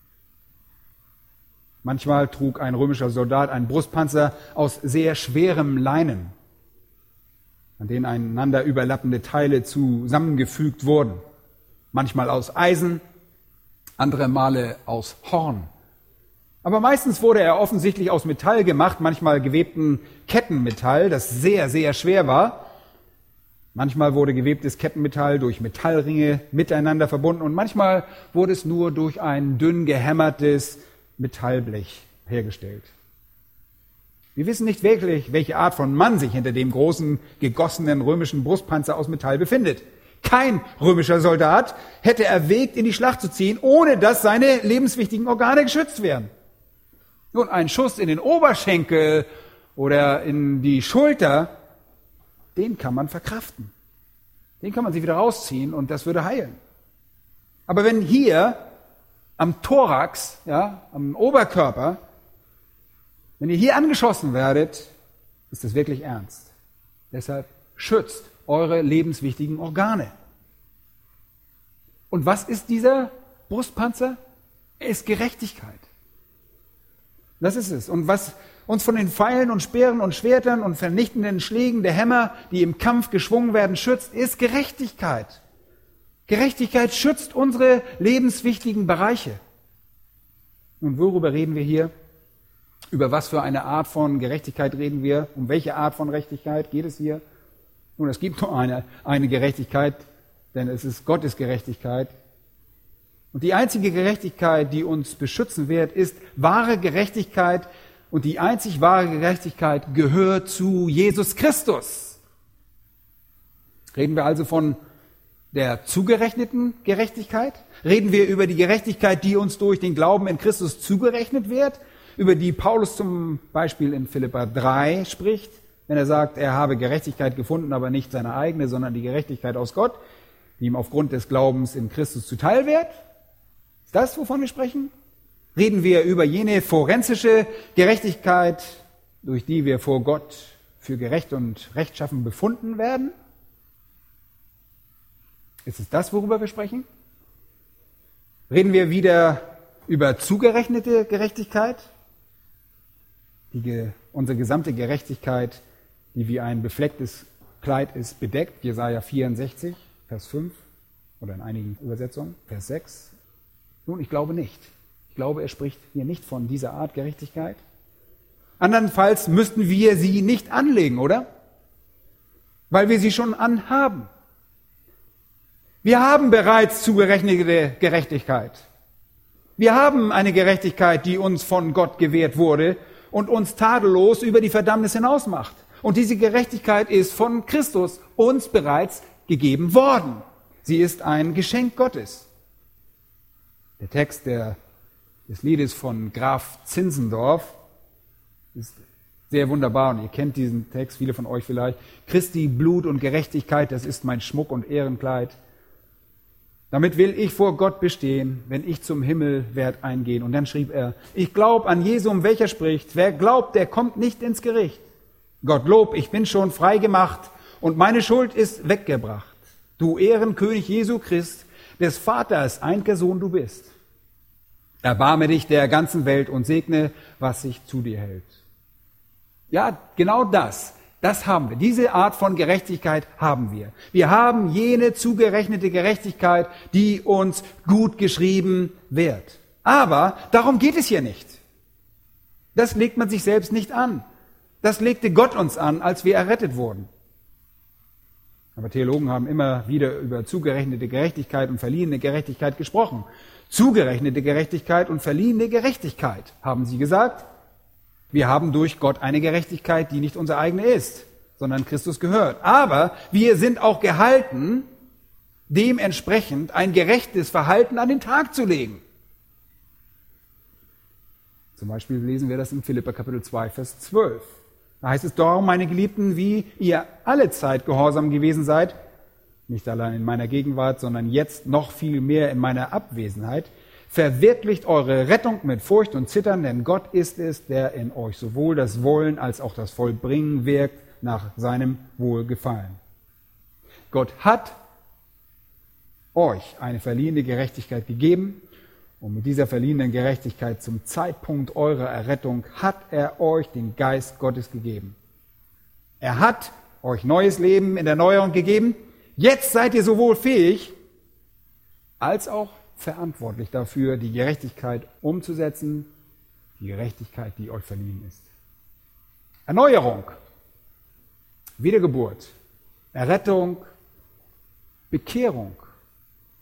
Manchmal trug ein römischer Soldat einen Brustpanzer aus sehr schwerem Leinen, an denen einander überlappende Teile zusammengefügt wurden. Manchmal aus Eisen, andere Male aus Horn. Aber meistens wurde er offensichtlich aus Metall gemacht, manchmal gewebten Kettenmetall, das sehr, sehr schwer war. Manchmal wurde gewebtes Kettenmetall durch Metallringe miteinander verbunden und manchmal wurde es nur durch ein dünn gehämmertes Metallblech hergestellt. Wir wissen nicht wirklich, welche Art von Mann sich hinter dem großen, gegossenen römischen Brustpanzer aus Metall befindet. Kein römischer Soldat hätte erwägt, in die Schlacht zu ziehen, ohne dass seine lebenswichtigen Organe geschützt wären. Nun, ein Schuss in den Oberschenkel oder in die Schulter, den kann man verkraften. Den kann man sich wieder rausziehen und das würde heilen. Aber wenn hier am Thorax, am Oberkörper, wenn ihr hier angeschossen werdet, ist das wirklich ernst. Deshalb schützt eure lebenswichtigen Organe. Und was ist dieser Brustpanzer? Er ist Gerechtigkeit. Das ist es. Und was uns von den Pfeilen und Speeren und Schwertern und vernichtenden Schlägen der Hämmer, die im Kampf geschwungen werden, schützt, ist Gerechtigkeit. Gerechtigkeit schützt unsere lebenswichtigen Bereiche. Und worüber reden wir hier? Über was für eine Art von Gerechtigkeit reden wir? Um welche Art von Gerechtigkeit geht es hier? Nun, es gibt nur eine Gerechtigkeit, denn es ist Gottes Gerechtigkeit. Und die einzige Gerechtigkeit, die uns beschützen wird, ist wahre Gerechtigkeit. Und die einzig wahre Gerechtigkeit gehört zu Jesus Christus. Reden wir also von der zugerechneten Gerechtigkeit? Reden wir über die Gerechtigkeit, die uns durch den Glauben in Christus zugerechnet wird? Über die Paulus zum Beispiel in Philipper 3 spricht, wenn er sagt, er habe Gerechtigkeit gefunden, aber nicht seine eigene, sondern die Gerechtigkeit aus Gott, die ihm aufgrund des Glaubens in Christus zuteil wird. Ist das, wovon wir sprechen? Reden wir über jene forensische Gerechtigkeit, durch die wir vor Gott für gerecht und rechtschaffen befunden werden? Ist es das, worüber wir sprechen? Reden wir wieder über zugerechnete Gerechtigkeit? Unsere gesamte Gerechtigkeit, die wie ein beflecktes Kleid ist, bedeckt. Jesaja 64, Vers 5 oder in einigen Übersetzungen, Vers 6. Nun, ich glaube nicht. Ich glaube, er spricht hier nicht von dieser Art Gerechtigkeit. Andernfalls müssten wir sie nicht anlegen, oder? Weil wir sie schon anhaben. Wir haben bereits zugerechnete Gerechtigkeit. Wir haben eine Gerechtigkeit, die uns von Gott gewährt wurde und uns tadellos über die Verdammnis hinaus macht. Und diese Gerechtigkeit ist von Christus uns bereits gegeben worden. Sie ist ein Geschenk Gottes. Der Text des Liedes von Graf Zinzendorf ist sehr wunderbar und ihr kennt diesen Text, viele von euch vielleicht. Christi Blut und Gerechtigkeit, das ist mein Schmuck und Ehrenkleid. Damit will ich vor Gott bestehen, wenn ich zum Himmel werd eingehen. Und dann schrieb er, ich glaub an Jesum, welcher spricht. Wer glaubt, der kommt nicht ins Gericht. Gottlob, ich bin schon frei gemacht und meine Schuld ist weggebracht. Du Ehrenkönig Jesu Christ, des Vaters einziger Sohn du bist. Erbarme dich der ganzen Welt und segne, was sich zu dir hält. Ja, genau das haben wir. Diese Art von Gerechtigkeit haben wir. Wir haben jene zugerechnete Gerechtigkeit, die uns gut geschrieben wird. Aber darum geht es hier nicht. Das legt man sich selbst nicht an. Das legte Gott uns an, als wir errettet wurden. Aber Theologen haben immer wieder über zugerechnete Gerechtigkeit und verliehene Gerechtigkeit gesprochen. Zugerechnete Gerechtigkeit und verliehene Gerechtigkeit, haben sie gesagt. Wir haben durch Gott eine Gerechtigkeit, die nicht unsere eigene ist, sondern Christus gehört. Aber wir sind auch gehalten, dementsprechend ein gerechtes Verhalten an den Tag zu legen. Zum Beispiel lesen wir das in Philipper Kapitel 2, Vers 12. Da heißt es, darum, meine Geliebten, wie ihr alle Zeit gehorsam gewesen seid, nicht allein in meiner Gegenwart, sondern jetzt noch viel mehr in meiner Abwesenheit, verwirklicht eure Rettung mit Furcht und Zittern, denn Gott ist es, der in euch sowohl das Wollen als auch das Vollbringen wirkt nach seinem Wohlgefallen. Gott hat euch eine verliehene Gerechtigkeit gegeben und mit dieser verliehenen Gerechtigkeit zum Zeitpunkt eurer Errettung hat er euch den Geist Gottes gegeben. Er hat euch neues Leben in der Erneuerung gegeben. Jetzt seid ihr sowohl fähig als auch verantwortlich dafür, die Gerechtigkeit umzusetzen, die Gerechtigkeit, die euch verliehen ist. Erneuerung, Wiedergeburt, Errettung, Bekehrung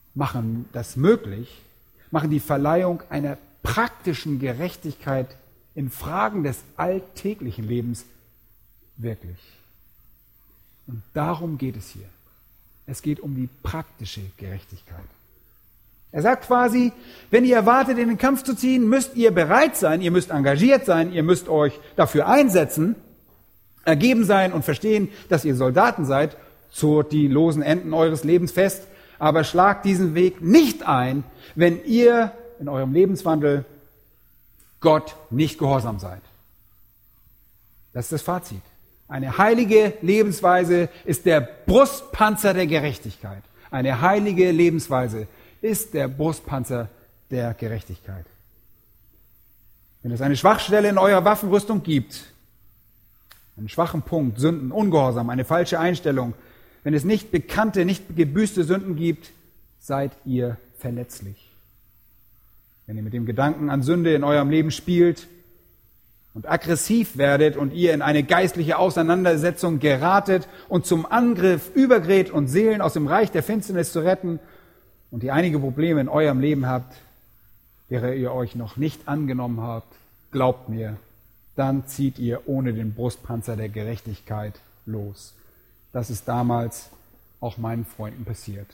machen das möglich, machen die Verleihung einer praktischen Gerechtigkeit in Fragen des alltäglichen Lebens wirklich. Und darum geht es hier. Es geht um die praktische Gerechtigkeit. Er sagt quasi, wenn ihr erwartet, in den Kampf zu ziehen, müsst ihr bereit sein, ihr müsst engagiert sein, ihr müsst euch dafür einsetzen, ergeben sein und verstehen, dass ihr Soldaten seid, zurrt die losen Enden eures Lebens fest, aber schlagt diesen Weg nicht ein, wenn ihr in eurem Lebenswandel Gott nicht gehorsam seid. Das ist das Fazit. Eine heilige Lebensweise ist der Brustpanzer der Gerechtigkeit. Eine heilige Lebensweise ist der Brustpanzer der Gerechtigkeit. Wenn es eine Schwachstelle in eurer Waffenrüstung gibt, einen schwachen Punkt, Sünden, Ungehorsam, eine falsche Einstellung, wenn es nicht bekannte, nicht gebüßte Sünden gibt, seid ihr verletzlich. Wenn ihr mit dem Gedanken an Sünde in eurem Leben spielt und aggressiv werdet und ihr in eine geistliche Auseinandersetzung geratet und zum Angriff übergeht und Seelen aus dem Reich der Finsternis zu retten und ihr einige Probleme in eurem Leben habt, wäre ihr euch noch nicht angenommen habt, glaubt mir, dann zieht ihr ohne den Brustpanzer der Gerechtigkeit los. Das ist damals auch meinen Freunden passiert.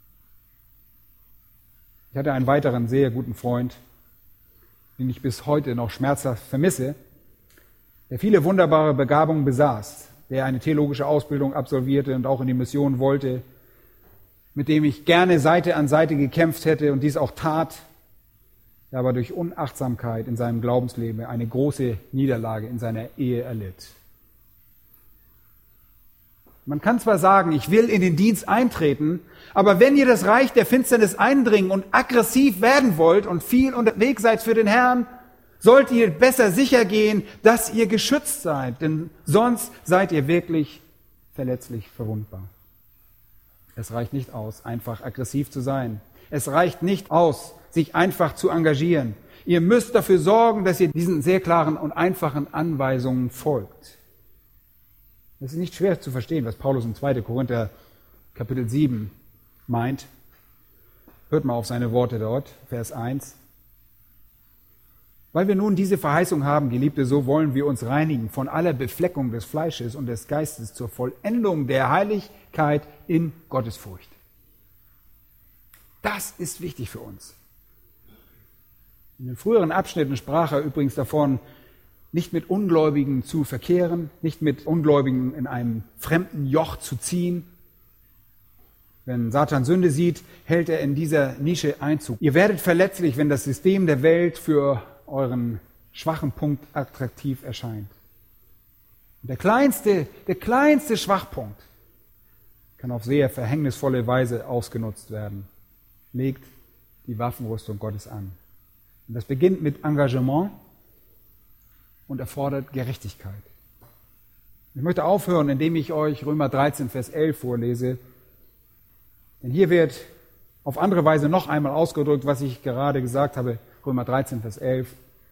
Ich hatte einen weiteren sehr guten Freund, den ich bis heute noch schmerzhaft vermisse, der viele wunderbare Begabungen besaß, der eine theologische Ausbildung absolvierte und auch in die Mission wollte, mit dem ich gerne Seite an Seite gekämpft hätte und dies auch tat, der aber durch Unachtsamkeit in seinem Glaubensleben eine große Niederlage in seiner Ehe erlitt. Man kann zwar sagen, ich will in den Dienst eintreten, aber wenn ihr das Reich der Finsternis eindringen und aggressiv werden wollt und viel unterwegs seid für den Herrn, sollt ihr besser sicher gehen, dass ihr geschützt seid, denn sonst seid ihr wirklich verletzlich verwundbar. Es reicht nicht aus, einfach aggressiv zu sein. Es reicht nicht aus, sich einfach zu engagieren. Ihr müsst dafür sorgen, dass ihr diesen sehr klaren und einfachen Anweisungen folgt. Es ist nicht schwer zu verstehen, was Paulus in 2. Korinther Kapitel 7 meint. Hört mal auf seine Worte dort, Vers 1. Weil wir nun diese Verheißung haben, Geliebte, so wollen wir uns reinigen von aller Befleckung des Fleisches und des Geistes zur Vollendung der Heiligkeit in Gottesfurcht. Das ist wichtig für uns. In den früheren Abschnitten sprach er übrigens davon, nicht mit Ungläubigen zu verkehren, nicht mit Ungläubigen in einem fremden Joch zu ziehen. Wenn Satan Sünde sieht, hält er in dieser Nische Einzug. Ihr werdet verletzlich, wenn das System der Welt für euren schwachen Punkt attraktiv erscheint. Der kleinste Schwachpunkt kann auf sehr verhängnisvolle Weise ausgenutzt werden. Legt die Waffenrüstung Gottes an. Und das beginnt mit Engagement und erfordert Gerechtigkeit. Ich möchte aufhören, indem ich euch Römer 13, Vers 11 vorlese. Denn hier wird auf andere Weise noch einmal ausgedrückt, was ich gerade gesagt habe. Römer 13, Vers 11.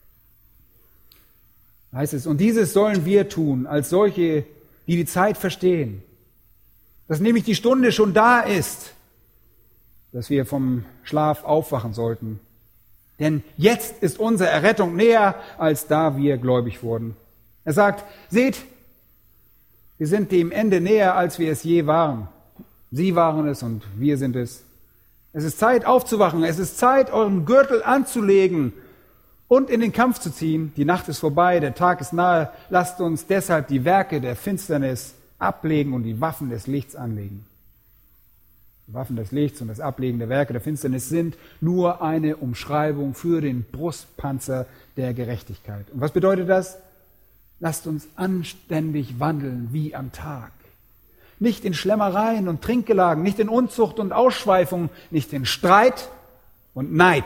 Da heißt es, und dieses sollen wir tun, als solche, die die Zeit verstehen, dass nämlich die Stunde schon da ist, dass wir vom Schlaf aufwachen sollten. Denn jetzt ist unsere Errettung näher, als da wir gläubig wurden. Er sagt, seht, wir sind dem Ende näher, als wir es je waren. Sie waren es und wir sind es. Es ist Zeit aufzuwachen, es ist Zeit, euren Gürtel anzulegen und in den Kampf zu ziehen. Die Nacht ist vorbei, der Tag ist nahe. Lasst uns deshalb die Werke der Finsternis ablegen und die Waffen des Lichts anlegen. Die Waffen des Lichts und das Ablegen der Werke der Finsternis sind nur eine Umschreibung für den Brustpanzer der Gerechtigkeit. Und was bedeutet das? Lasst uns anständig wandeln wie am Tag. Nicht in Schlemmereien und Trinkgelagen, nicht in Unzucht und Ausschweifung, nicht in Streit und Neid.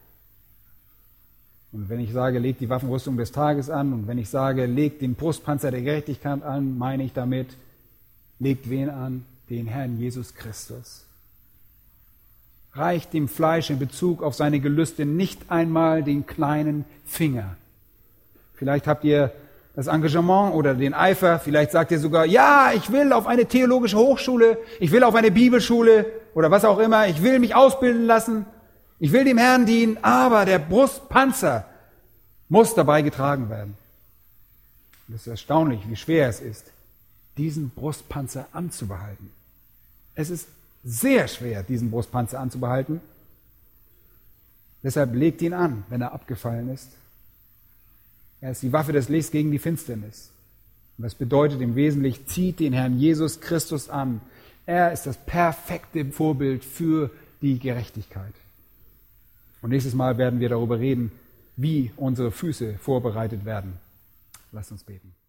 Und wenn ich sage, legt die Waffenrüstung des Tages an, und wenn ich sage, legt den Brustpanzer der Gerechtigkeit an, meine ich damit, legt wen an? Den Herrn Jesus Christus. Reicht dem Fleisch in Bezug auf seine Gelüste nicht einmal den kleinen Finger. Vielleicht habt ihr das Engagement oder den Eifer, vielleicht sagt ihr sogar, ja, ich will auf eine theologische Hochschule, ich will auf eine Bibelschule oder was auch immer, ich will mich ausbilden lassen, ich will dem Herrn dienen, aber der Brustpanzer, muss dabei getragen werden. Und es ist erstaunlich, wie schwer es ist, diesen Brustpanzer anzubehalten. Es ist sehr schwer, diesen Brustpanzer anzubehalten. Deshalb legt ihn an, wenn er abgefallen ist. Er ist die Waffe des Lichts gegen die Finsternis. Und das bedeutet im Wesentlichen, zieht den Herrn Jesus Christus an. Er ist das perfekte Vorbild für die Gerechtigkeit. Und nächstes Mal werden wir darüber reden, wie unsere Füße vorbereitet werden. Lasst uns beten.